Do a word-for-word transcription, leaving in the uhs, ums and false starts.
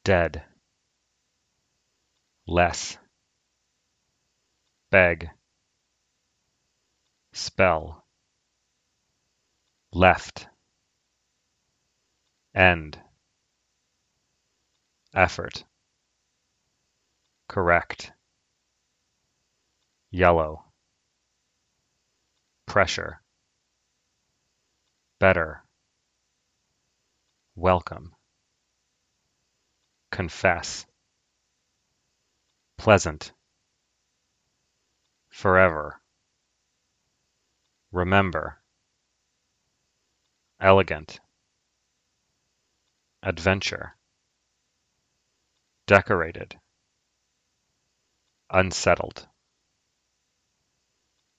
dead, less, beg, spell, left, end, effort, correct, yellow, pressure, better, welcome, confess, pleasant, forever, remember, elegant, adventure, decorated, unsettled.